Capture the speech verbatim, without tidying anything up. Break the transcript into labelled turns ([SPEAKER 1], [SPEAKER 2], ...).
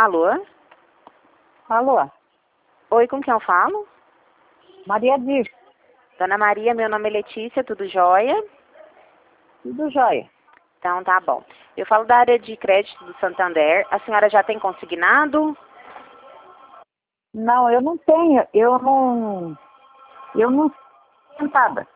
[SPEAKER 1] Alô?
[SPEAKER 2] Alô?
[SPEAKER 1] Oi, com quem eu falo?
[SPEAKER 2] Maria Dir.
[SPEAKER 1] Dona Maria, meu nome é Letícia, tudo jóia?
[SPEAKER 2] Tudo jóia.
[SPEAKER 1] Então tá bom. Eu falo da área de crédito do Santander. A senhora já tem consignado?
[SPEAKER 2] Não, eu não tenho. Eu não... Eu não... Sentada.